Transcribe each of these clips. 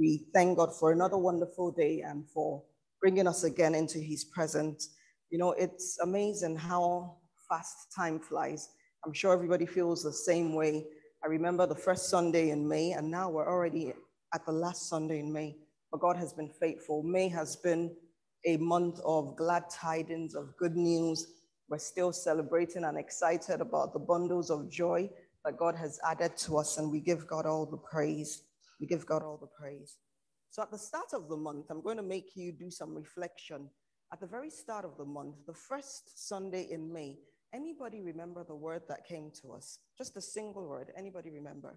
We thank God for another wonderful day and for bringing us again into his presence. You know, it's amazing how fast time flies. I'm sure everybody feels the same way. I remember the first Sunday in May, and now we're already at the last Sunday in May. But God has been faithful. May has been a month of glad tidings, of good news. We're still celebrating and excited about the bundles of joy that God has added to us, and we give God all the praise. We give God all the praise. So at the start of the month, I'm going to make you do some reflection. At the very start of the month, the first Sunday in May, anybody remember the word that came to us? Just a single word. Anybody remember?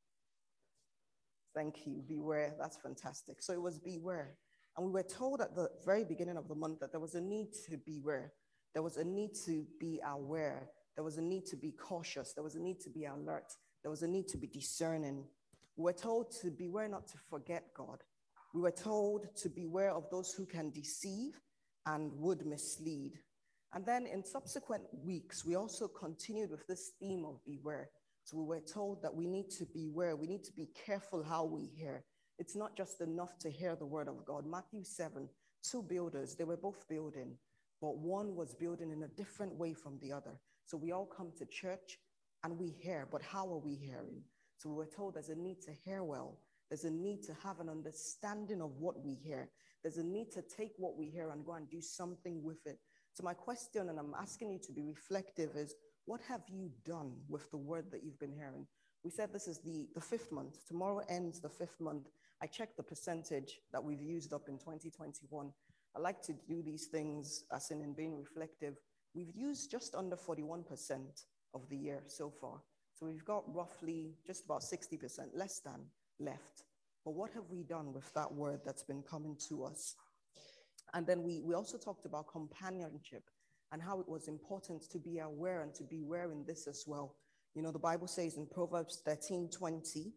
Thank you. Beware. That's fantastic. So it was beware. And we were told at the very beginning of the month that there was a need to beware. There was a need to be aware. There was a need to be cautious. There was a need to be alert. There was a need to be discerning. We were told to beware not to forget God. We were told to beware of those who can deceive and would mislead. And then in subsequent weeks, we also continued with this theme of beware. So we were told that we need to beware. We need to be careful how we hear. It's not just enough to hear the word of God. Matthew 7, 2 builders, they were both building, but one was building in a different way from the other. So we all come to church and we hear, but how are we hearing? So we were told there's a need to hear well. There's a need to have an understanding of what we hear. There's a need to take what we hear and go and do something with it. So my question, and I'm asking you to be reflective, is what have you done with the word that you've been hearing? We said this is the fifth month. Tomorrow ends the fifth month. I checked the percentage that we've used up in 2021. I like to do these things as in being reflective. We've used just under 41% of the year so far. So we've got roughly just about 60%, less than, left. But what have we done with that word that's been coming to us? And then we also talked about companionship and how it was important to be aware and to beware in this as well. You know, the Bible says in Proverbs 13:20,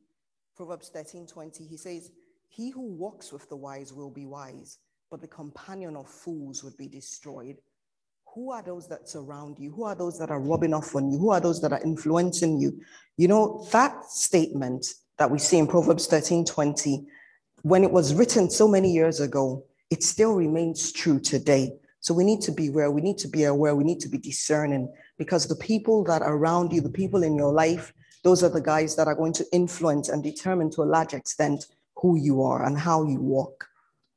he says, "He who walks with the wise will be wise, but the companion of fools would be destroyed." Who are those that surround you? Who are those that are rubbing off on you? Who are those that are influencing you? You know, that statement that we see in Proverbs 13:20, when it was written so many years ago, it still remains true today. So we need to beware, we need to be aware, we need to be discerning, because the people that are around you, the people in your life, those are the guys that are going to influence and determine to a large extent who you are and how you walk.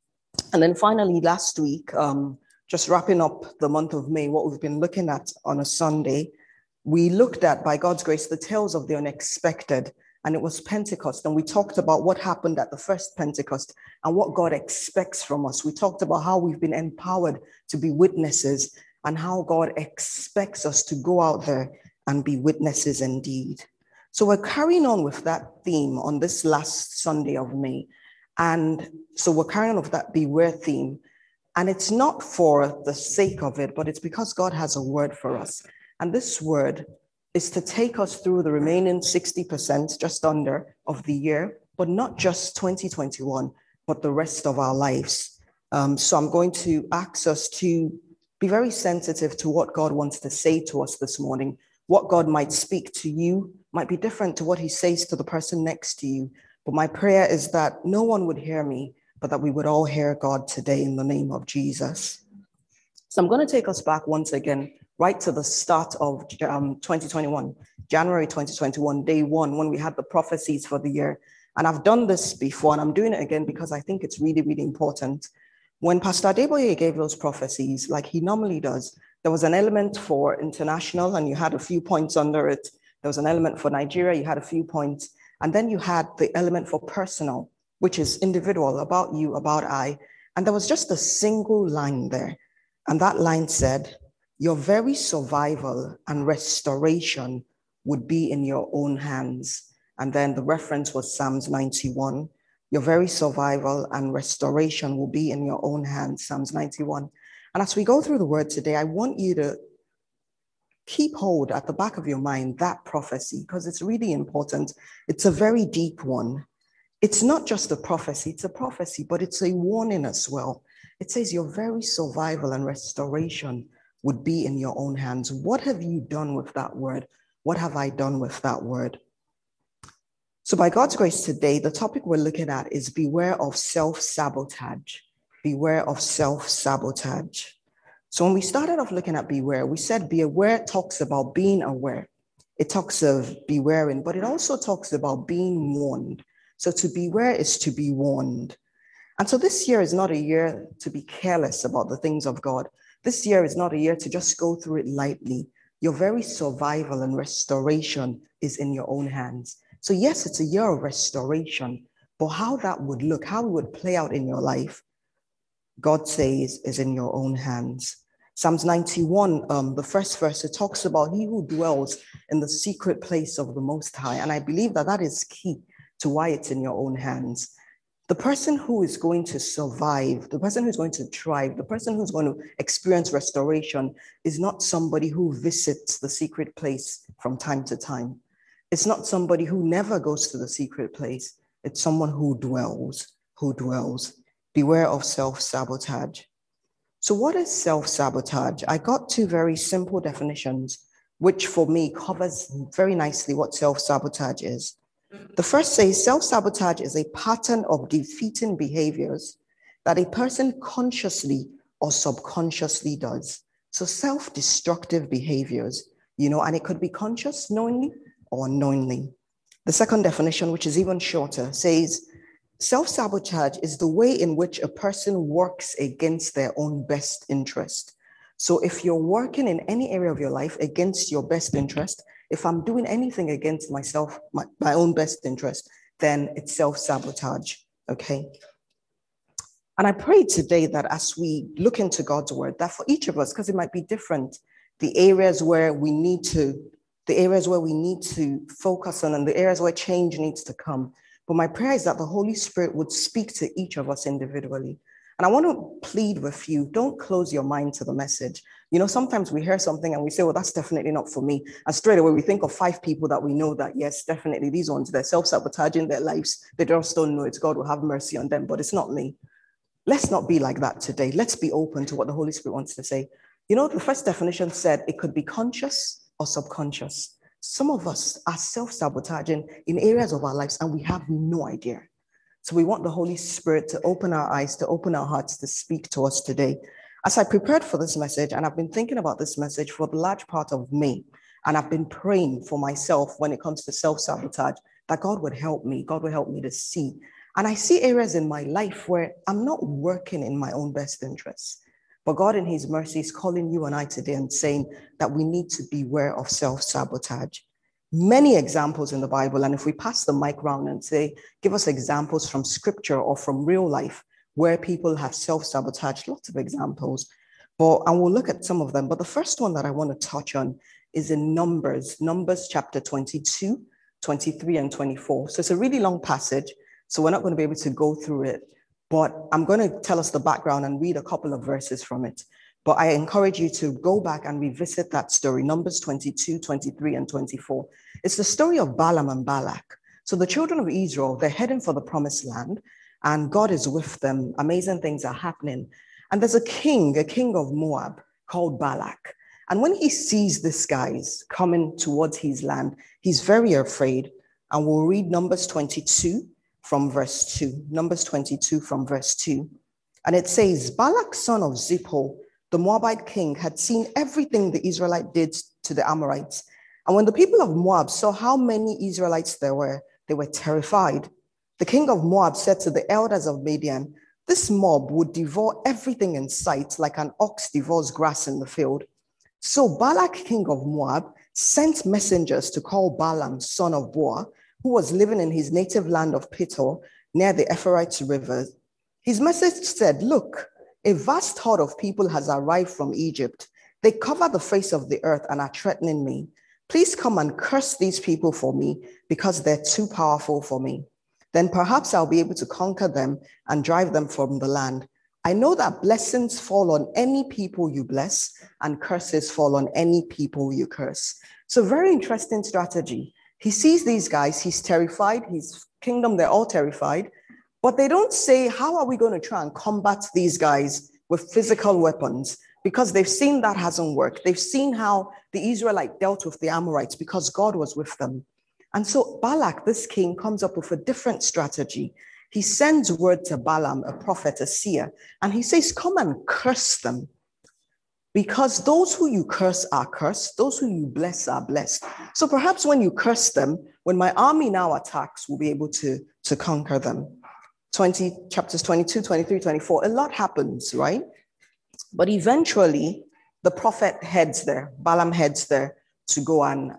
And then finally, last week, just wrapping up the month of May, what we've been looking at on a Sunday, we looked at, by God's grace, the tales of the unexpected, and it was Pentecost. And we talked about what happened at the first Pentecost and what God expects from us. We talked about how we've been empowered to be witnesses and how God expects us to go out there and be witnesses indeed. So we're carrying on with that theme on this last Sunday of May. And so we're carrying on with that beware theme. And it's not for the sake of it, but it's because God has a word for us. And this word is to take us through the remaining 60%, just under, of the year, but not just 2021, but the rest of our lives. So I'm going to ask us to be very sensitive to what God wants to say to us this morning. What God might speak to you might be different to what he says to the person next to you. But my prayer is that no one would hear me, but that we would all hear God today in the name of Jesus. So I'm going to take us back once again, right to the start of 2021, January 2021, day one, when we had the prophecies for the year. And I've done this before, and I'm doing it again because I think it's really, really important. When Pastor Adeboye gave those prophecies, like he normally does, there was an element for international, and you had a few points under it. There was an element for Nigeria, you had a few points. And then you had the element for personal, which is individual, about you, about I. And there was just a single line there. And that line said, your very survival and restoration would be in your own hands. And then the reference was Psalms 91. Your very survival and restoration will be in your own hands, Psalms 91. And as we go through the word today, I want you to keep hold at the back of your mind, that prophecy, because it's really important. It's a very deep one. It's not just a prophecy, it's a prophecy, but it's a warning as well. It says your very survival and restoration would be in your own hands. What have you done with that word? What have I done with that word? So by God's grace today, the topic we're looking at is beware of self-sabotage. Beware of self-sabotage. So when we started off looking at beware, we said be aware talks about being aware. It talks of bewaring, but it also talks about being warned. So to beware is to be warned. And so this year is not a year to be careless about the things of God. This year is not a year to just go through it lightly. Your very survival and restoration is in your own hands. So yes, it's a year of restoration, but how that would look, how it would play out in your life, God says is in your own hands. Psalms 91, the first verse, it talks about he who dwells in the secret place of the Most High. And I believe that that is key to why it's in your own hands. The person who is going to survive, the person who's going to thrive, the person who's going to experience restoration is not somebody who visits the secret place from time to time. It's not somebody who never goes to the secret place. It's someone who dwells, who dwells. Beware of self-sabotage. So what is self-sabotage? I got two very simple definitions, which for me covers very nicely what self-sabotage is. The first says self-sabotage is a pattern of defeating behaviors that a person consciously or subconsciously does. So self-destructive behaviors, and it could be conscious, knowingly or unknowingly. The second definition, which is even shorter, says self-sabotage is the way in which a person works against their own best interest. So if you're working in any area of your life against your best interest, if I'm doing anything against myself, my own best interest, then it's self-sabotage, okay? And I pray today that as we look into God's word, that for each of us, because it might be different, the areas where we need to focus on and the areas where change needs to come. But my prayer is that the Holy Spirit would speak to each of us individually. And I want to plead with you, don't close your mind to the message. Sometimes we hear something and we say, well, that's definitely not for me. And straight away, we think of 5 people that we know that, yes, definitely these ones, they're self-sabotaging their lives. They just don't know it. God will have mercy on them, but it's not me. Let's not be like that today. Let's be open to what the Holy Spirit wants to say. The first definition said it could be conscious or subconscious. Some of us are self-sabotaging in areas of our lives and we have no idea. So we want the Holy Spirit to open our eyes, to open our hearts, to speak to us today. As I prepared for this message, and I've been thinking about this message for the large part of May, and I've been praying for myself when it comes to self-sabotage, that God would help me. God would help me to see. And I see areas in my life where I'm not working in my own best interests. But God in his mercy is calling you and I today and saying that we need to beware of self-sabotage. Many examples in the Bible, and if we pass the mic round and say, give us examples from scripture or from real life where people have self-sabotaged, lots of examples, and we'll look at some of them. But the first one that I want to touch on is in Numbers chapter 22, 23, and 24. So it's a really long passage, so we're not going to be able to go through it, but I'm going to tell us the background and read a couple of verses from it. But I encourage you to go back and revisit that story, Numbers 22, 23, and 24. It's the story of Balaam and Balak. So the children of Israel, they're heading for the promised land, and God is with them. Amazing things are happening. And there's a king of Moab called Balak. And when he sees these guys coming towards his land, he's very afraid. And we'll read Numbers 22 from verse 2. Numbers 22 from verse 2. And it says, Balak, son of Zippor, the Moabite king, had seen everything the Israelite did to the Amorites. And when the people of Moab saw how many Israelites there were, they were terrified. The king of Moab said to the elders of Midian, this mob would devour everything in sight like an ox devours grass in the field. So Balak, king of Moab, sent messengers to call Balaam, son of Beor, who was living in his native land of Petor, near the Euphrates River. His message said, look, a vast horde of people has arrived from Egypt. They cover the face of the earth and are threatening me. Please come and curse these people for me because they're too powerful for me. Then perhaps I'll be able to conquer them and drive them from the land. I know that blessings fall on any people you bless and curses fall on any people you curse. So very interesting strategy. He sees these guys, he's terrified, his kingdom, they're all terrified. But they don't say, how are we going to try and combat these guys with physical weapons? Because they've seen that hasn't worked. They've seen how the Israelites dealt with the Amorites because God was with them. And so Balak, this king, comes up with a different strategy. He sends word to Balaam, a prophet, a seer, and he says, come and curse them. Because those who you curse are cursed, those who you bless are blessed. So perhaps when you curse them, when my army now attacks, we'll be able to conquer them. Chapters 22, 23, 24, a lot happens, right? But eventually, the prophet heads there, Balaam heads there to go and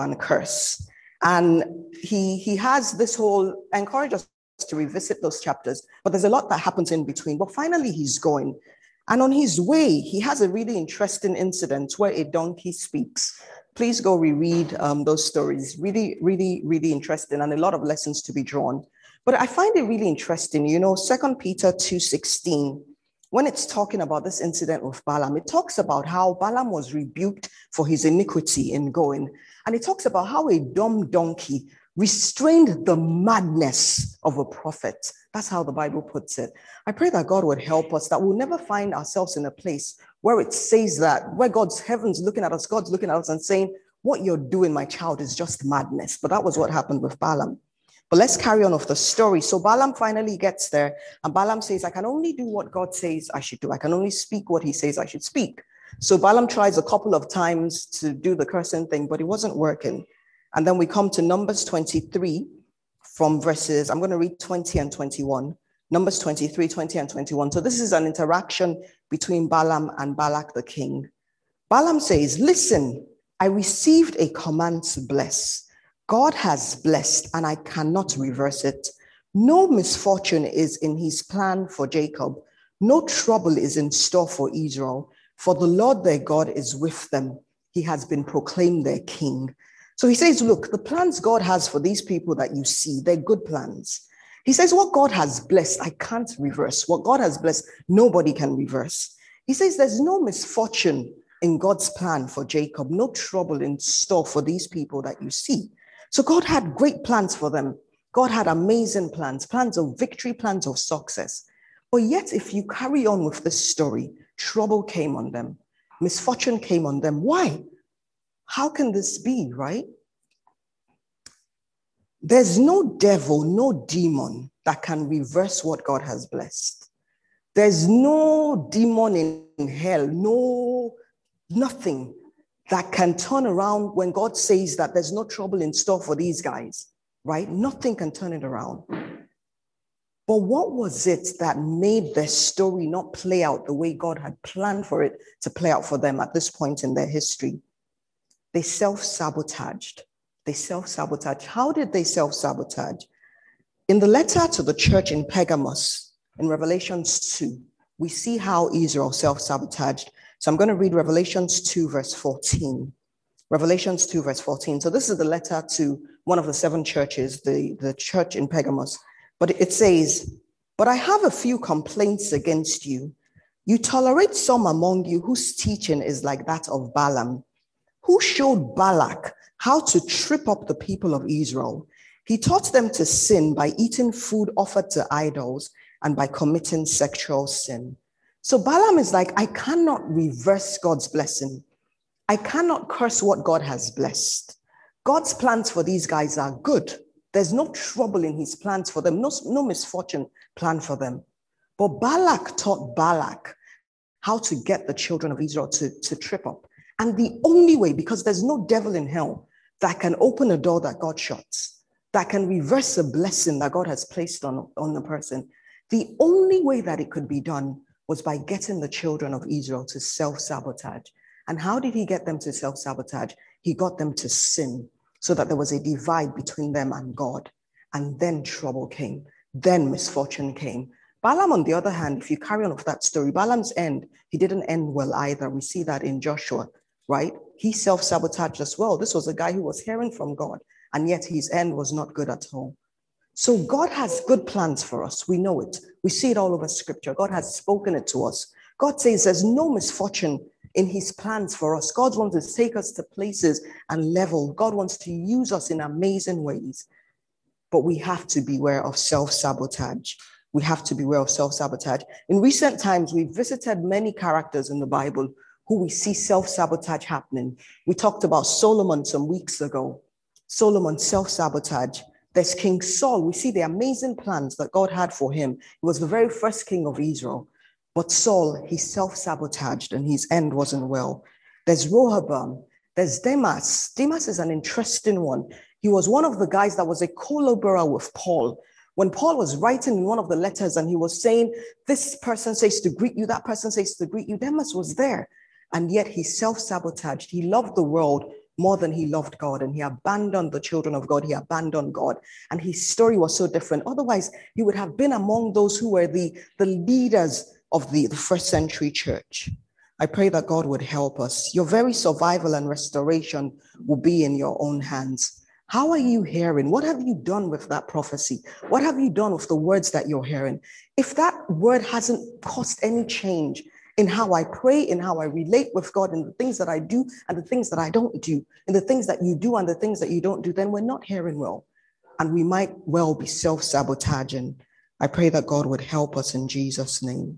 curse. And he has this whole, I encourage us to revisit those chapters, but there's a lot that happens in between. But finally, he's going. And on his way, he has a really interesting incident where a donkey speaks. Please go reread those stories. Really, really, really interesting, and a lot of lessons to be drawn. But I find it really interesting, 2 Peter 2:16, when it's talking about this incident with Balaam, it talks about how Balaam was rebuked for his iniquity in going. And it talks about how a dumb donkey restrained the madness of a prophet. That's how the Bible puts it. I pray that God would help us, that we'll never find ourselves in a place where it says that, where God's heaven's looking at us, God's looking at us and saying, what you're doing, my child, is just madness. But that was what happened with Balaam. But let's carry on with the story. So Balaam finally gets there, and Balaam says, I can only do what God says I should do. I can only speak what he says I should speak. So Balaam tries a couple of times to do the cursing thing, but it wasn't working. And then we come to Numbers 23 from verses, I'm going to read 20 and 21. Numbers 23, 20 and 21. So this is an interaction between Balaam and Balak the king. Balaam says, listen, I received a command to bless. God has blessed, and I cannot reverse it. No misfortune is in his plan for Jacob. No trouble is in store for Israel. For the Lord their God is with them. He has been proclaimed their king. So he says, look, the plans God has for these people that you see, they're good plans. He says, what God has blessed, I can't reverse. What God has blessed, nobody can reverse. He says, there's no misfortune in God's plan for Jacob, no trouble in store for these people that you see. So God had great plans for them. God had amazing plans, plans of victory, plans of success. But yet, if you carry on with this story, trouble came on them. Misfortune came on them. Why? How can this be, right? There's no devil, no demon that can reverse what God has blessed. There's no demon in hell, nothing that can turn around when God says that there's no trouble in store for these guys, right? Nothing can turn it around. But what was it that made their story not play out the way God had planned for it to play out for them at this point in their history? They self-sabotaged. How did they self-sabotage? In the letter to the church in Pergamos, in Revelations 2, we see how Israel self-sabotaged. So I'm going to read Revelations 2, verse 14. Revelations 2, verse 14. So this is the letter to one of the 7 churches, the church in Pergamos. But it says, but I have a few complaints against you. You tolerate some among you whose teaching is like that of Balaam, who showed Balak how to trip up the people of Israel. He taught them to sin by eating food offered to idols and by committing sexual sin. So Balaam is like, I cannot reverse God's blessing. I cannot curse what God has blessed. God's plans for these guys are good. There's no trouble in his plans for them, no misfortune planned for them. But Balak taught Balak how to get the children of Israel to trip up. And the only way, because there's no devil in hell that can open a door that God shuts, that can reverse a blessing that God has placed on the person, the only way that it could be done was by getting the children of Israel to self-sabotage. And how did he get them to self-sabotage? He got them to sin so that there was a divide between them and God. And then trouble came. Then misfortune came. Balaam, on the other hand, if you carry on with that story, Balaam's end, he didn't end well either. We see that in Joshua, right? He self-sabotaged as well. This was a guy who was hearing from God, and yet his end was not good at all. So God has good plans for us. We know it. We see it all over scripture. God has spoken it to us. God says there's no misfortune in his plans for us. God wants to take us to places and level. God wants to use us in amazing ways. But we have to beware of self-sabotage. We have to beware of self-sabotage. In recent times, we've visited many characters in the Bible who we see self-sabotage happening. We talked about Solomon some weeks ago. Solomon, self-sabotage. There's King Saul. We see the amazing plans that God had for him. He was the very first king of Israel. But Saul, he self-sabotaged and his end wasn't well. There's Rehoboam. There's Demas. Demas is an interesting one. He was one of the guys that was a collaborator with Paul. When Paul was writing in one of the letters and he was saying, this person says to greet you, that person says to greet you, Demas was there. And yet he self-sabotaged. He loved the world more than he loved God. And he abandoned the children of God. He abandoned God. And his story was so different. Otherwise, he would have been among those who were the leaders of the first century church. I pray that God would help us. Your very survival and restoration will be in your own hands. How are you hearing? What have you done with that prophecy? What have you done with the words that you're hearing? If that word hasn't caused any change in how I pray, in how I relate with God, in the things that I do and the things that I don't do, in the things that you do and the things that you don't do, then we're not hearing well. And we might well be self-sabotaging. I pray that God would help us in Jesus' name.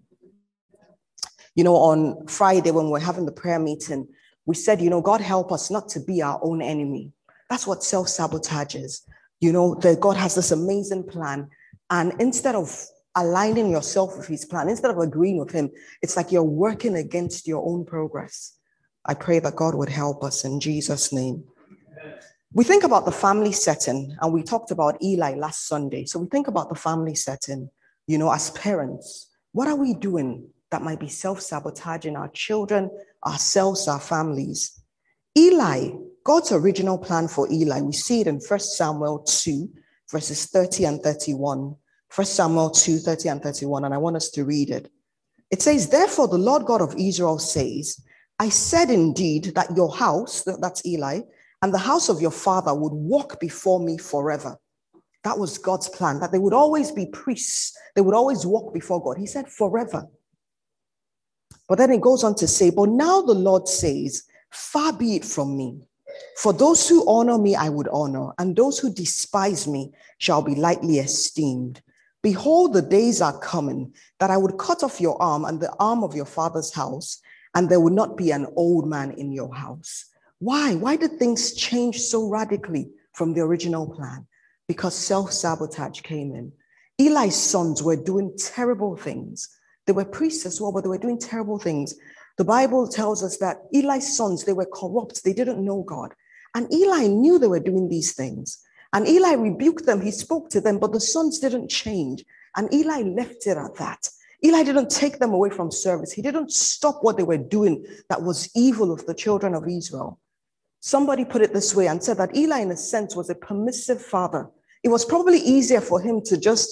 You know, on Friday when we're having the prayer meeting, we said, you know, God help us not to be our own enemy. That's what self-sabotage is. You know, that God has this amazing plan. And instead of aligning yourself with his plan, instead of agreeing with him, it's like you're working against your own progress. I pray that God would help us in Jesus' name. We think about the family setting, and we talked about Eli last Sunday. So we think about the family setting, you know, as parents. What are we doing that might be self-sabotaging our children, ourselves, our families? Eli, God's original plan for Eli, we see it in 1 Samuel 2, verses 30 and 31. 1 Samuel 2, 30 and 31, and I want us to read it. It says, therefore, the Lord God of Israel says, I said indeed that your house, that's Eli, and the house of your father would walk before me forever. That was God's plan, that they would always be priests. They would always walk before God. He said forever. But then it goes on to say, but now the Lord says, far be it from me. For those who honor me, I would honor, and those who despise me shall be lightly esteemed. Behold, the days are coming that I would cut off your arm and the arm of your father's house, and there would not be an old man in your house. Why? Why did things change so radically from the original plan? Because self-sabotage came in. Eli's sons were doing terrible things. They were priests as well, but they were doing terrible things. The Bible tells us that Eli's sons, they were corrupt. They didn't know God. And Eli knew they were doing these things. And Eli rebuked them. He spoke to them, but the sons didn't change. And Eli left it at that. Eli didn't take them away from service. He didn't stop what they were doing that was evil of the children of Israel. Somebody put it this way and said that Eli, in a sense, was a permissive father. It was probably easier for him to just,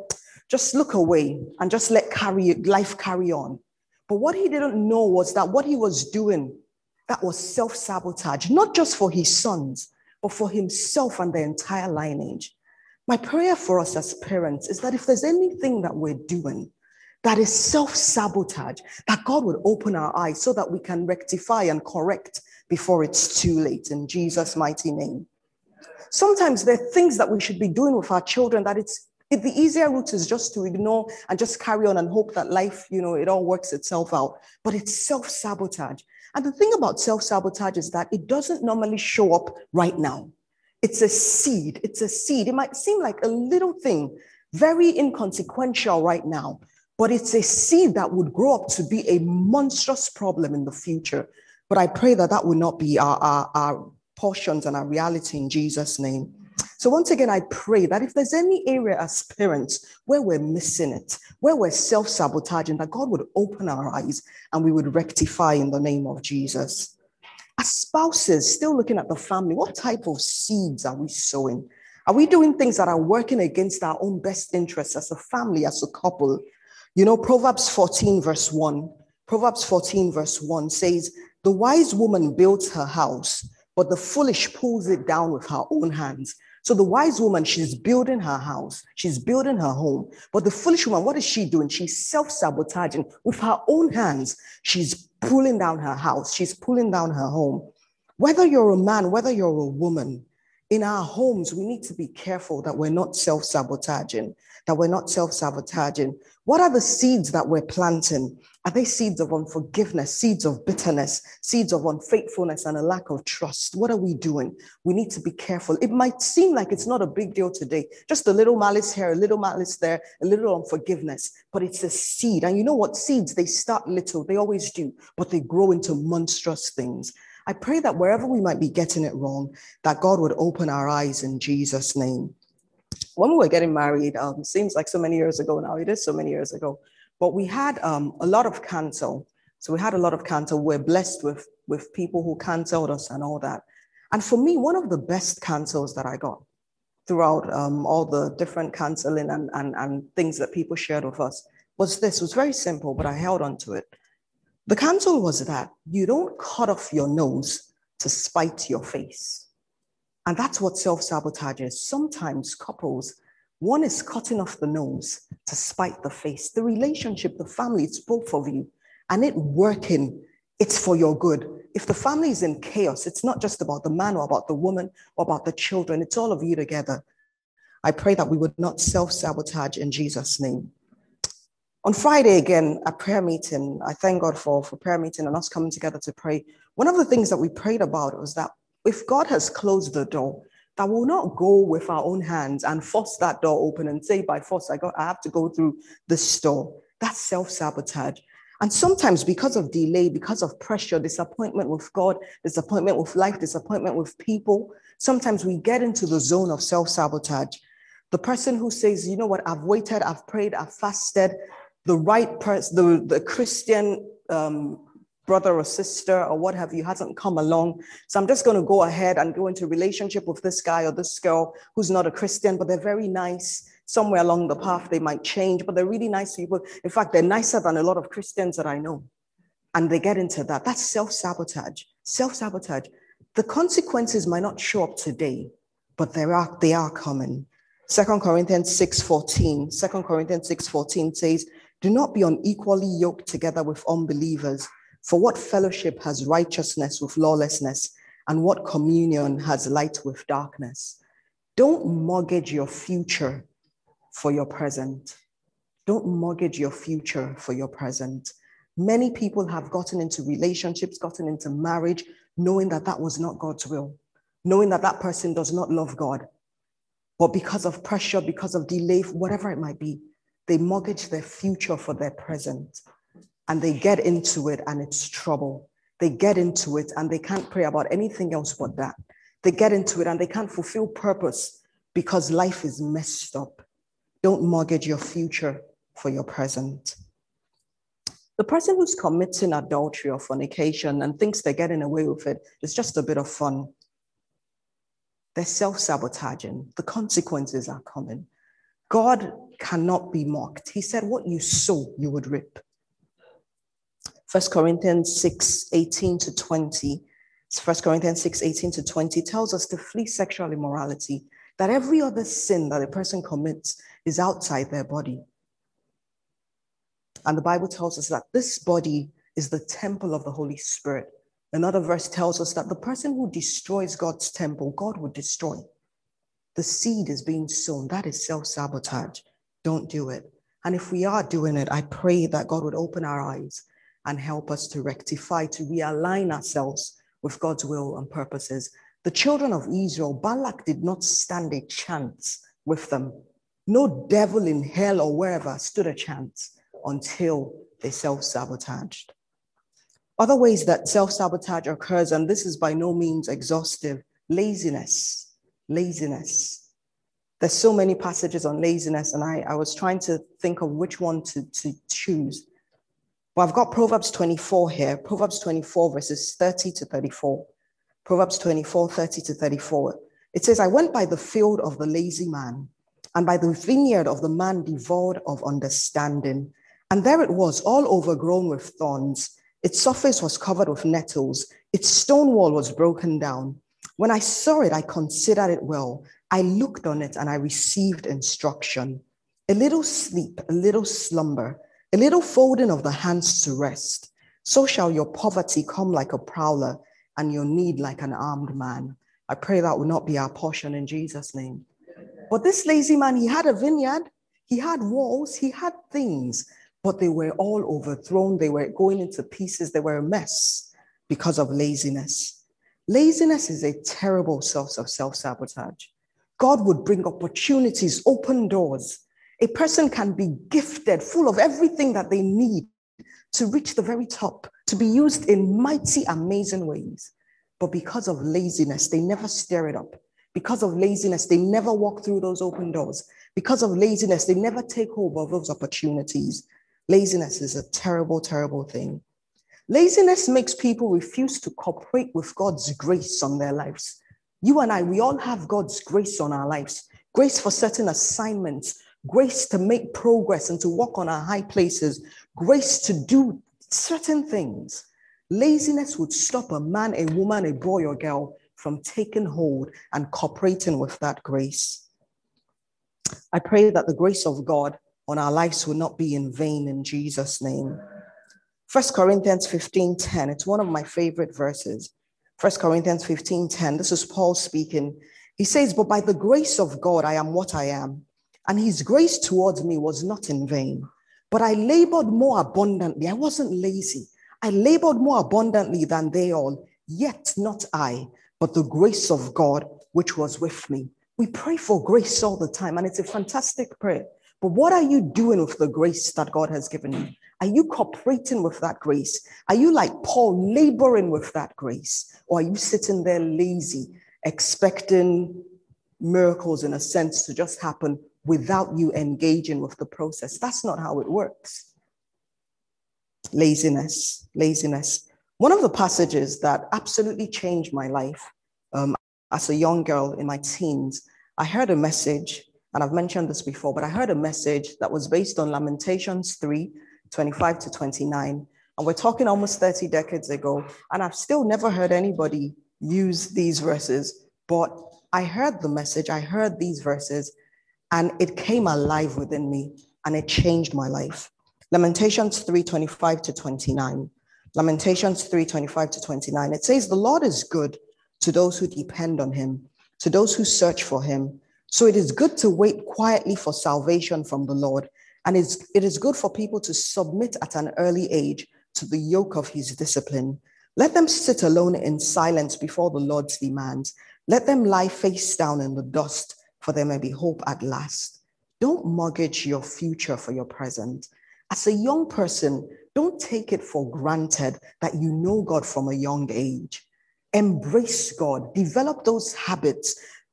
just look away and just let life carry on. But what he didn't know was that what he was doing, that was self-sabotage, not just for his sons, but for himself and the entire lineage. My prayer for us as parents is that if there's anything that we're doing that is self-sabotage, that God would open our eyes so that we can rectify and correct before it's too late, in Jesus' mighty name. Sometimes there are things that we should be doing with our children that the easier route is just to ignore and just carry on and hope that life, it all works itself out. But it's self-sabotage. And the thing about self-sabotage is that it doesn't normally show up right now. It's a seed. It's a seed. It might seem like a little thing, very inconsequential right now, but it's a seed that would grow up to be a monstrous problem in the future. But I pray that would not be our portions and our reality in Jesus' name. So once again, I pray that if there's any area as parents where we're missing it, where we're self-sabotaging, that God would open our eyes and we would rectify in the name of Jesus. As spouses, still looking at the family, what type of seeds are we sowing? Are we doing things that are working against our own best interests as a family, as a couple? Proverbs 14 verse 1. Proverbs 14 verse 1 says, the wise woman builds her house, but the foolish pulls it down with her own hands. So the wise woman, she's building her house, she's building her home. But the foolish woman, what is she doing? She's self-sabotaging with her own hands. She's pulling down her house, she's pulling down her home. Whether you're a man, whether you're a woman, In our homes, we need to be careful that we're not self-sabotaging, What are the seeds that we're planting? Are they seeds of unforgiveness, seeds of bitterness, seeds of unfaithfulness and a lack of trust? What are we doing? We need to be careful. It might seem like it's not a big deal today, just a little malice here, a little malice there, a little unforgiveness, but it's a seed. And you know what? Seeds, they start little, they always do, but they grow into monstrous things. I pray that wherever we might be getting it wrong, that God would open our eyes in Jesus' name. When we were getting married, seems like so many years ago now, it is so many years ago, but we had a lot of counsel. So we had a lot of counsel. We're blessed with people who counseled us and all that. And for me, one of the best counsels that I got throughout all the different counseling and things that people shared with us was this. It was very simple, but I held on to it. The counsel was that you don't cut off your nose to spite your face. And that's what self-sabotage is. Sometimes couples, one is cutting off the nose to spite the face. The relationship, the family, it's both of you. And it working, it's for your good. If the family is in chaos, it's not just about the man or about the woman or about the children. It's all of you together. I pray that we would not self-sabotage in Jesus' name. On Friday, again, a prayer meeting, I thank God for prayer meeting and us coming together to pray. One of the things that we prayed about was that if God has closed the door, that we'll not go with our own hands and force that door open and say, by force, I have to go through this door. That's self-sabotage. And sometimes because of delay, because of pressure, disappointment with God, disappointment with life, disappointment with people, sometimes we get into the zone of self-sabotage. The person who says, you know what, I've waited, I've prayed, I've fasted, the right person, the Christian brother or sister or what have you hasn't come along. So I'm just going to go ahead and go into a relationship with this guy or this girl who's not a Christian, but they're very nice. Somewhere along the path, they might change, but they're really nice people. In fact, they're nicer than a lot of Christians that I know. And they get into that. That's self-sabotage. Self-sabotage. The consequences might not show up today, but they are coming. 2 Corinthians 6:14 says, do not be unequally yoked together with unbelievers. For what fellowship has righteousness with lawlessness? And what communion has light with darkness? Don't mortgage your future for your present. Don't mortgage your future for your present. Many people have gotten into relationships, gotten into marriage, knowing that that was not God's will, knowing that that person does not love God. But because of pressure, because of delay, whatever it might be, they mortgage their future for their present. And they get into it and it's trouble. They get into it and they can't pray about anything else but that. They get into it and they can't fulfill purpose because life is messed up. Don't mortgage your future for your present. The person who's committing adultery or fornication and thinks they're getting away with it is just a bit of fun. They're self-sabotaging. The consequences are coming. God cannot be mocked. He said, what you sow, you would reap. 1 Corinthians 6:18-20. 1 Corinthians 6:18-20 tells us to flee sexual immorality, that every other sin that a person commits is outside their body. And the Bible tells us that this body is the temple of the Holy Spirit. Another verse tells us that the person who destroys God's temple, God would destroy. The seed is being sown. That is self-sabotage. Don't do it. And if we are doing it, I pray that God would open our eyes and help us to rectify, to realign ourselves with God's will and purposes. The children of Israel, Balak did not stand a chance with them. No devil in hell or wherever stood a chance until they self-sabotaged. Other ways that self-sabotage occurs, and this is by no means exhaustive, laziness. There's so many passages on laziness, and I was trying to think of which one to choose. But I've got Proverbs 24 here, Proverbs 24 verses 30-34. Proverbs 24, 30-34. It says, I went by the field of the lazy man, and by the vineyard of the man devoid of understanding. And there it was, all overgrown with thorns. Its surface was covered with nettles. Its stone wall was broken down. When I saw it, I considered it well. I looked on it and I received instruction. A little sleep, a little slumber, a little folding of the hands to rest. So shall your poverty come like a prowler and your need like an armed man. I pray that will not be our portion in Jesus' name. But this lazy man, he had a vineyard, he had walls, he had things, but they were all overthrown. They were going into pieces. They were a mess because of laziness. Laziness is a terrible source of self-sabotage. God would bring opportunities, open doors. A person can be gifted, full of everything that they need to reach the very top, to be used in mighty, amazing ways. But because of laziness, they never stir it up. Because of laziness, they never walk through those open doors. Because of laziness, they never take hold of those opportunities. Laziness is a terrible, terrible thing. Laziness makes people refuse to cooperate with God's grace on their lives. You and I, we all have God's grace on our lives. Grace for certain assignments, grace to make progress and to walk on our high places, grace to do certain things. Laziness would stop a man, a woman, a boy or girl from taking hold and cooperating with that grace. I pray that the grace of God on our lives will not be in vain in Jesus' name. 1 Corinthians 15:10, it's one of my favorite verses. 1 Corinthians 15:10, this is Paul speaking. He says, but by the grace of God, I am what I am. And his grace towards me was not in vain. But I labored more abundantly. I wasn't lazy. I labored more abundantly than they all. Yet not I, but the grace of God, which was with me. We pray for grace all the time, and it's a fantastic prayer. But what are you doing with the grace that God has given you? Are you cooperating with that grace? Are you like Paul, laboring with that grace? Or are you sitting there lazy, expecting miracles in a sense to just happen without you engaging with the process? That's not how it works. Laziness. One of the passages that absolutely changed my life as a young girl in my teens, I heard a message, and I've mentioned this before, but I heard a message that was based on Lamentations 3:25 to 29. And we're talking almost 30 decades ago, and I've still never heard anybody use these verses, but I heard the message, I heard these verses, and it came alive within me, and it changed my life. Lamentations 3:25 to 29. Lamentations 3:25 to 29. It says, the Lord is good to those who depend on him, to those who search for him. So it is good to wait quietly for salvation from the Lord. And it is good for people to submit at an early age to the yoke of his discipline. Let them sit alone in silence before the Lord's demands. Let them lie face down in the dust, for there may be hope at last. Don't mortgage your future for your present. As a young person, don't take it for granted that you know God from a young age. Embrace God. Develop those habits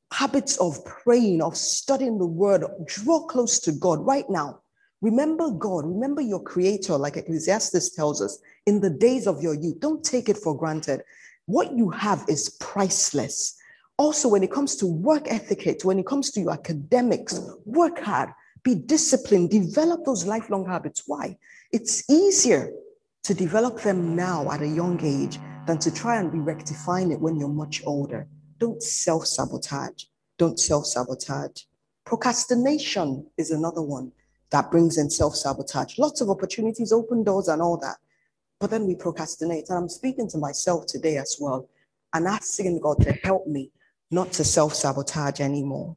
of praying, of studying the word. Draw close to God right now. Remember God. Remember your creator, like Ecclesiastes tells us, in the days of your youth. Don't take it for granted. What you have is priceless. Also, when it comes to work etiquette, when it comes to your academics, work hard, be disciplined, develop those lifelong habits. Why? It's easier to develop them now at a young age than to try and be rectifying it when you're much older. Don't self-sabotage. Don't self-sabotage. Procrastination is another one that brings in self-sabotage. Lots of opportunities, open doors and all that. But then we procrastinate. And I'm speaking to myself today as well and asking God to help me not to self-sabotage anymore.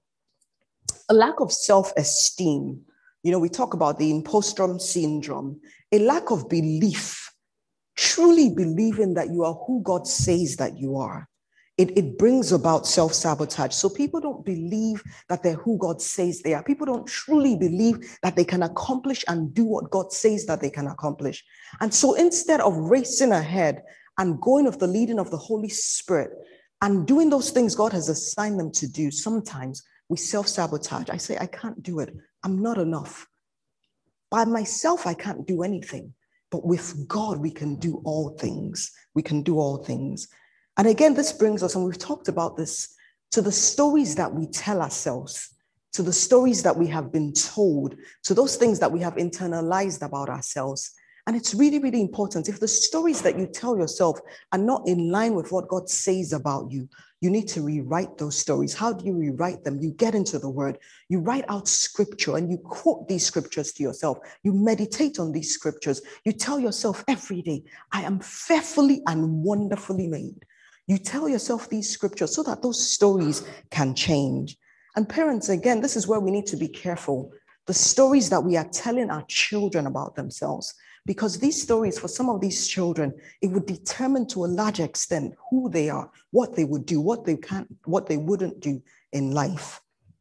A lack of self-esteem. You know, we talk about the imposter syndrome. A lack of belief, truly believing that you are who God says that you are. It brings about self-sabotage. So people don't believe that they're who God says they are. People don't truly believe that they can accomplish and do what God says that they can accomplish. And so instead of racing ahead and going with the leading of the Holy Spirit and doing those things God has assigned them to do, sometimes we self-sabotage. I say, I can't do it. I'm not enough. By myself, I can't do anything. But with God, we can do all things. We can do all things. And again, this brings us, and we've talked about this, to the stories that we tell ourselves, to the stories that we have been told, to those things that we have internalized about ourselves. And it's really, really important. If the stories that you tell yourself are not in line with what God says about you, you need to rewrite those stories. How do you rewrite them? You get into the word, you write out scripture and you quote these scriptures to yourself. You meditate on these scriptures. You tell yourself every day, I am fearfully and wonderfully made. You tell yourself these scriptures so that those stories can change. And parents, again, this is where we need to be careful. The stories that we are telling our children about themselves, because these stories, for some of these children, it would determine to a large extent who they are, what they would do, what they wouldn't do in life.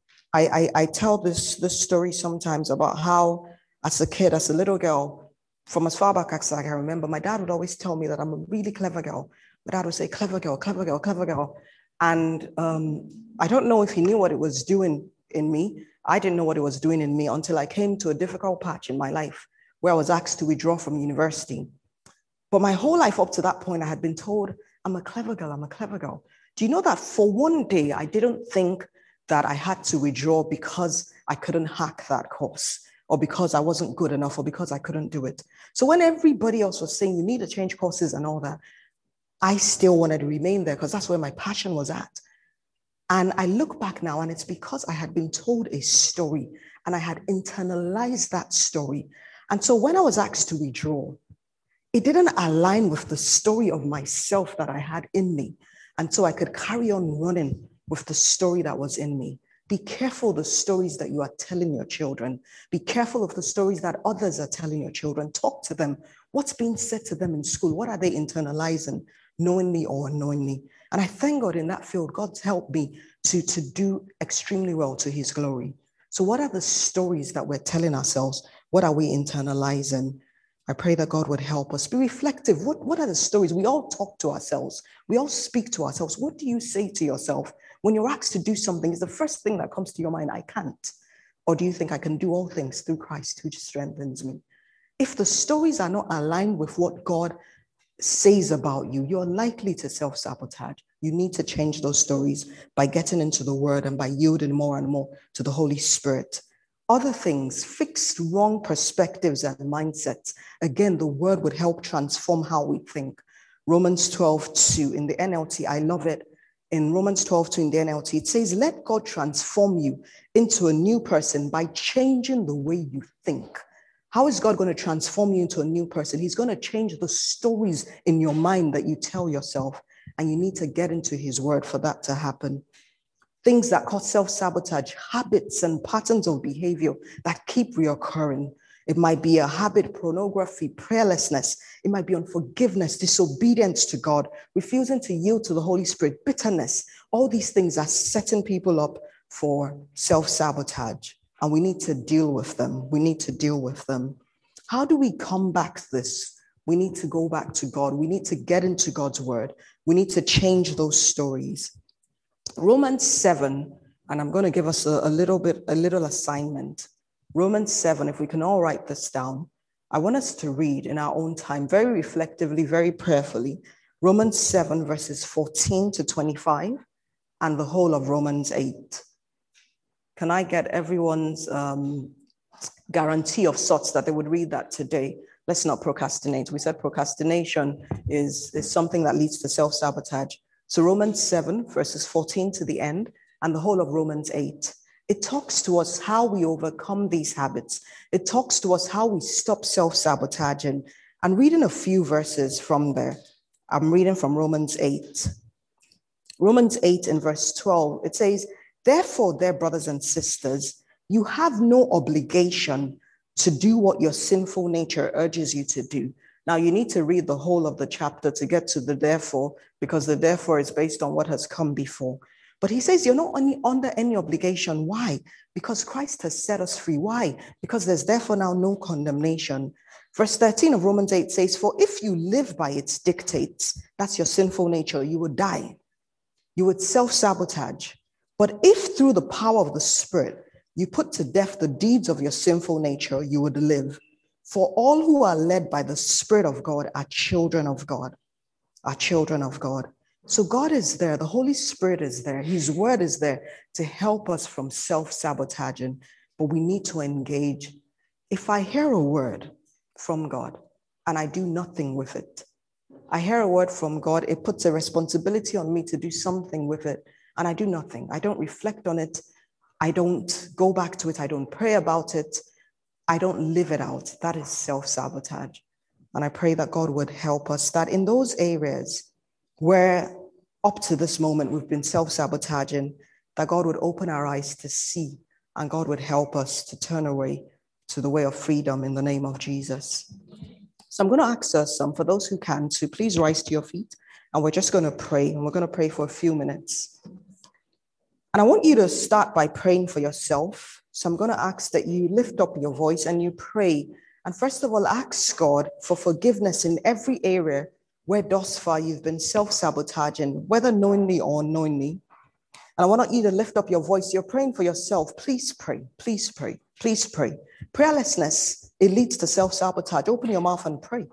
I tell this story sometimes about how, as a kid, as a little girl, from as far back as I can remember, my dad would always tell me that I'm a really clever girl. My dad would say, clever girl, clever girl, clever girl. And I don't know if he knew what it was doing in me. I didn't know what it was doing in me until I came to a difficult patch in my life where I was asked to withdraw from university. But my whole life up to that point, I had been told, I'm a clever girl, I'm a clever girl. Do you know that for one day, I didn't think that I had to withdraw because I couldn't hack that course, or because I wasn't good enough, or because I couldn't do it. So when everybody else was saying you need to change courses and all that, I still wanted to remain there because that's where my passion was at. And I look back now, and it's because I had been told a story and I had internalized that story. And so when I was asked to withdraw, it didn't align with the story of myself that I had in me. And so I could carry on running with the story that was in me. Be careful the stories that you are telling your children. Be careful of the stories that others are telling your children. Talk to them. What's being said to them in school? What are they internalizing, knowingly or unknowingly? And I thank God in that field, God's helped me to do extremely well to his glory. So what are the stories that we're telling ourselves? What are we internalizing? I pray that God would help us be reflective. What are the stories? We all talk to ourselves. We all speak to ourselves. What do you say to yourself when you're asked to do something? Is the first thing that comes to your mind, I can't? Or do you think I can do all things through Christ who strengthens me? If the stories are not aligned with what God says about you, you're likely to self-sabotage. You need to change those stories by getting into the word and by yielding more and more to the Holy Spirit. Other things, fixed wrong perspectives and mindsets. Again, the word would help transform how we think. Romans 12:2 in the NLT, I love it. In Romans 12:2 in the NLT, it says, let God transform you into a new person by changing the way you think. How is God going to transform you into a new person? He's going to change the stories in your mind that you tell yourself, and you need to get into his word for that to happen. Things that cause self-sabotage, habits and patterns of behavior that keep reoccurring. It might be a habit, pornography, prayerlessness. It might be unforgiveness, disobedience to God, refusing to yield to the Holy Spirit, bitterness. All these things are setting people up for self-sabotage, and we need to deal with them. We need to deal with them. How do we combat this? We need to go back to God. We need to get into God's word. We need to change those stories. Romans 7, and I'm going to give us a little assignment. Romans 7, if we can all write this down. I want us to read in our own time, very reflectively, very prayerfully, Romans 7, verses 14 to 25, and the whole of Romans 8. Can I get everyone's guarantee of sorts that they would read that today? Let's not procrastinate. We said procrastination is something that leads to self-sabotage. So Romans 7, verses 14 to the end, and the whole of Romans 8. It talks to us how we overcome these habits. It talks to us how we stop self-sabotaging. I'm reading a few verses from there. I'm reading from Romans 8. Romans 8 in verse 12, it says, therefore, dear brothers and sisters, you have no obligation to do what your sinful nature urges you to do. Now, you need to read the whole of the chapter to get to the therefore, because the therefore is based on what has come before. But he says you're not under any obligation. Why? Because Christ has set us free. Why? Because there's therefore now no condemnation. Verse 13 of Romans 8 says, for if you live by its dictates, that's your sinful nature, you would die. You would self-sabotage. But if through the power of the Spirit, you put to death the deeds of your sinful nature, you would live. For all who are led by the Spirit of God are children of God, are children of God. So God is there. The Holy Spirit is there. His word is there to help us from self-sabotaging, but we need to engage. If I hear a word from God and I do nothing with it, I hear a word from God, it puts a responsibility on me to do something with it, and I do nothing. I don't reflect on it. I don't go back to it. I don't pray about it. I don't live it out. That is self-sabotage. And I pray that God would help us that in those areas where Up to this moment, we've been self-sabotaging, that God would open our eyes to see, and God would help us to turn away to the way of freedom in the name of Jesus. So I'm going to ask us, for those who can, to please rise to your feet, and we're just going to pray, and we're going to pray for a few minutes. And I want you to start by praying for yourself. So I'm going to ask that you lift up your voice and you pray. And first of all, ask God for forgiveness in every area where thus far you've been self-sabotaging, whether knowingly or unknowingly. And I want you to lift up your voice. You're praying for yourself. Please pray. Please pray. Please pray. Prayerlessness, it leads to self-sabotage. Open your mouth and pray.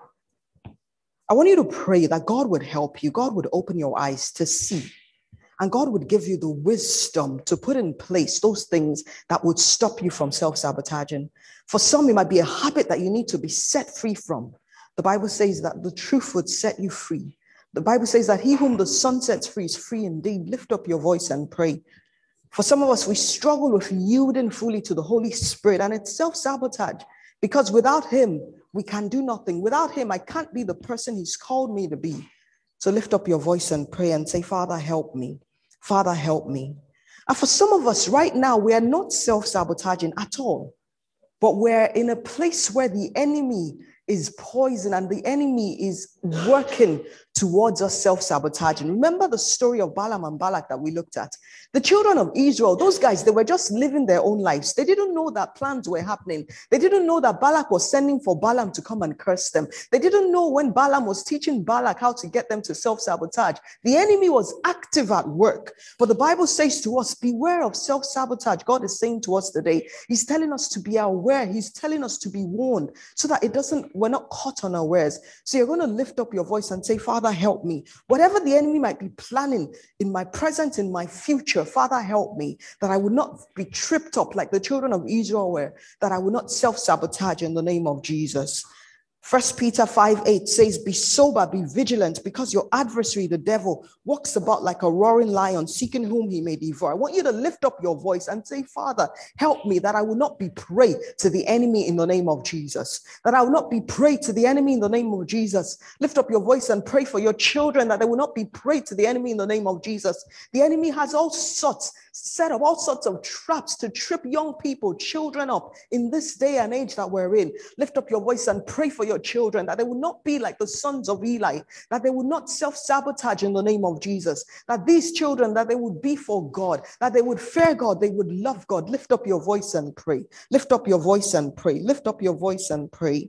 I want you to pray that God would help you. God would open your eyes to see. And God would give you the wisdom to put in place those things that would stop you from self-sabotaging. For some, it might be a habit that you need to be set free from. The Bible says that the truth would set you free. The Bible says that he whom the Son sets free is free indeed. Lift up your voice and pray. For some of us, we struggle with yielding fully to the Holy Spirit, and it's self-sabotage, because without him, we can do nothing. Without him, I can't be the person he's called me to be. So lift up your voice and pray and say, Father, help me. Father, help me. And for some of us right now, we are not self-sabotaging at all, but we're in a place where the enemy is poison and the enemy is working towards us self-sabotaging. Remember the story of Balaam and Balak that we looked at? The children of Israel, those guys, they were just living their own lives. They didn't know that plans were happening. They didn't know that Balak was sending for Balaam to come and curse them. They didn't know when Balaam was teaching Balak how to get them to self-sabotage. The enemy was active at work. But the Bible says to us, beware of self-sabotage. God is saying to us today, he's telling us to be aware. He's telling us to be warned so that we're not caught unawares. So you're going to lift up your voice and say, Father, help me. Whatever the enemy might be planning in my present, in my future, Father, help me, that I would not be tripped up like the children of Israel were, that I would not self-sabotage in the name of Jesus. 1 Peter 5:8 says, be sober, be vigilant, because your adversary, the devil, walks about like a roaring lion, seeking whom he may devour. I want you to lift up your voice and say, Father, help me that I will not be prey to the enemy in the name of Jesus. That I will not be prey to the enemy in the name of Jesus. Lift up your voice and pray for your children that they will not be prey to the enemy in the name of Jesus. The enemy has set up all sorts of traps to trip young people, children up in this day and age that we're in. Lift up your voice and pray for your children that they will not be like the sons of Eli, that they will not self-sabotage in the name of Jesus, that these children, that they would be for God, that they would fear God, they would love God. Lift up your voice and pray. Lift up your voice and pray. Lift up your voice and pray.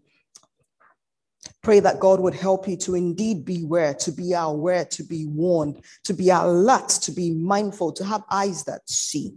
Pray that God would help you to indeed beware, to be aware, to be warned, to be alert, to be mindful, to have eyes that see,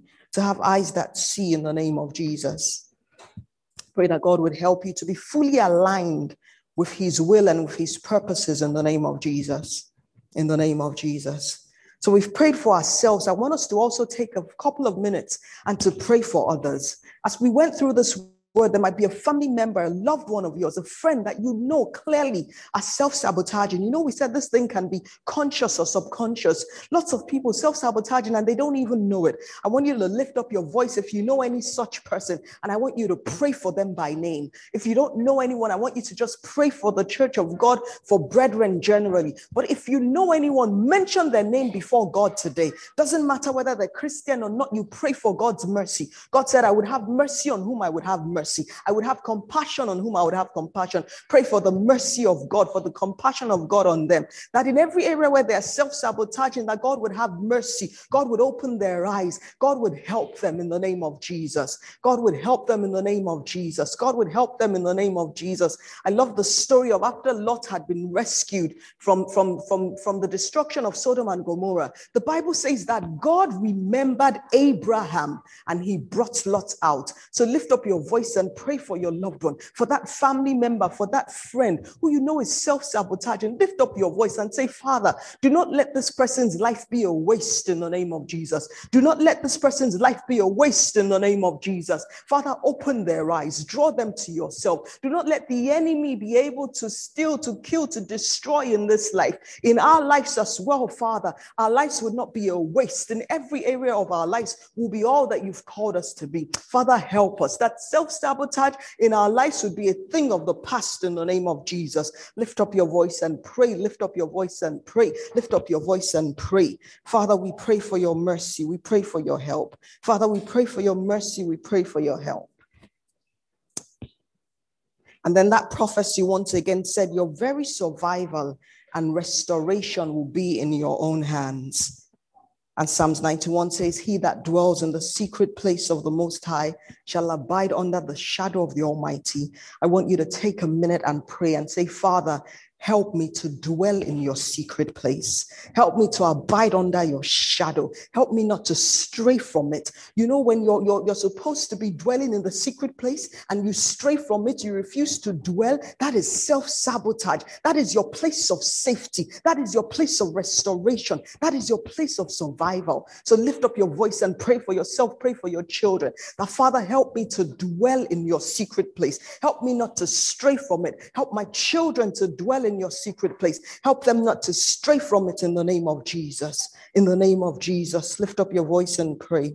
in the name of Jesus. Pray that God would help you to be fully aligned with his will and with his purposes in the name of Jesus. In the name of Jesus. So we've prayed for ourselves. I want us to also take a couple of minutes and to pray for others. As we went through this word, there might be a family member, a loved one of yours, a friend that you know clearly are self-sabotaging. You know, we said this thing can be conscious or subconscious. Lots of people self-sabotaging and they don't even know it. I want you to lift up your voice if you know any such person, and I want you to pray for them by name. If you don't know anyone, I want you to just pray for the church of God, for brethren generally. But if you know anyone, mention their name before God today. Doesn't matter whether they're Christian or not, you pray for God's mercy. God said, I would have mercy on whom I would have mercy. I would have compassion on whom I would have compassion. Pray for the mercy of God, for the compassion of God on them. That in every area where they're self-sabotaging, that God would have mercy. God would open their eyes. God would help them in the name of Jesus. God would help them in the name of Jesus. God would help them in the name of Jesus. I love the story of after Lot had been rescued from the destruction of Sodom and Gomorrah. The Bible says that God remembered Abraham and he brought Lot out. So lift up your voice and pray for your loved one, for that family member, for that friend who you know is self-sabotaging. Lift up your voice and say, Father, do not let this person's life be a waste in the name of Jesus. Do not let this person's life be a waste in the name of Jesus. Father, open their eyes, draw them to yourself. Do not let the enemy be able to steal, to kill, to destroy in this life. In our lives as well, Father, our lives would not be a waste. In every area of our lives will be all that you've called us to be. Father, help us. That self-sabotage self-sabotage in our lives would be a thing of the past in the name of Jesus. Lift up your voice and pray. Lift up your voice and pray. Lift up your voice and pray. Father, we pray for your mercy. We pray for your help. Father, we pray for your mercy. We pray for your help. And then that prophecy once again said, your very survival and restoration will be in your own hands. And Psalms 91 says, he that dwells in the secret place of the Most High shall abide under the shadow of the Almighty. I want you to take a minute and pray and say, Father, help me to dwell in your secret place. Help me to abide under your shadow. Help me not to stray from it. You know, when you're supposed to be dwelling in the secret place and you stray from it, you refuse to dwell, that is self-sabotage. That is your place of safety. That is your place of restoration. That is your place of survival. So lift up your voice and pray for yourself, pray for your children. Now, Father, help me to dwell in your secret place. Help me not to stray from it. Help my children to dwell in your secret place. Help them not to stray from it in the name of Jesus. In the name of Jesus, lift up your voice and pray.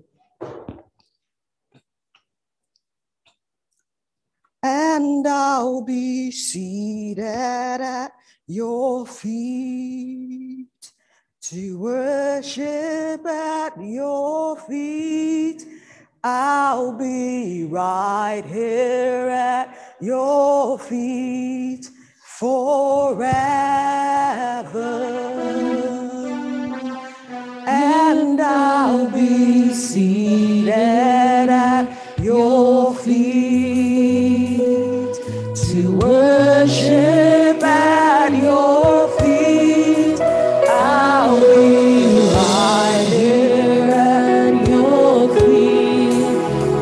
And I'll be seated at your feet to worship at your feet. I'll be right here at your feet forever, and I'll be seated at your feet to worship at your feet. I'll be right here at your feet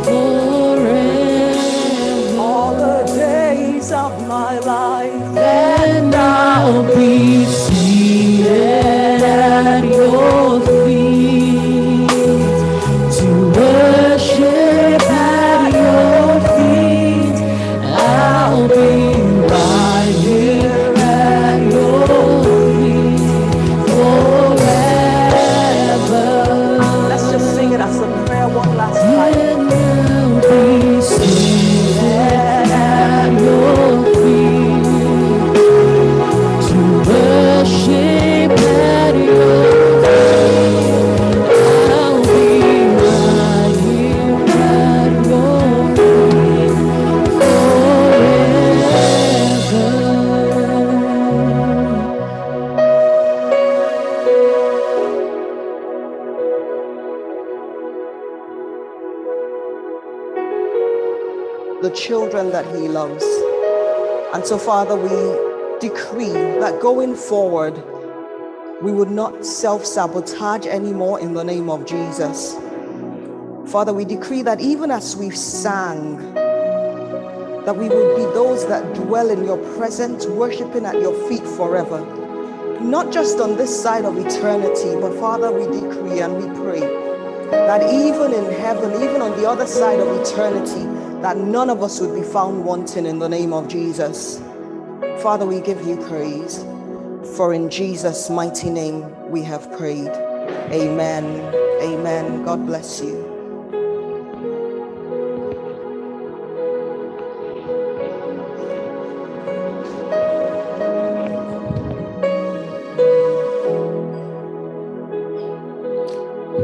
forever, all the days of my life. And I'll be seated at your feet to worship at your feet. I'll be right here at your feet forever. Let's just sing it as a prayer one last time. And I'll be seated at your feet. Worship at your feet. I'll be right here at your feet forever. The children that he loves. And so, Father, we decree that going forward, we would not self-sabotage anymore in the name of Jesus. Father, we decree that even as we've sang, that we will be those that dwell in your presence, worshiping at your feet forever. Not just on this side of eternity, but Father, we decree and we pray that even in heaven, even on the other side of eternity, that none of us would be found wanting in the name of Jesus. Father, we give you praise, for in Jesus' mighty name we have prayed. Amen. Amen. God bless you.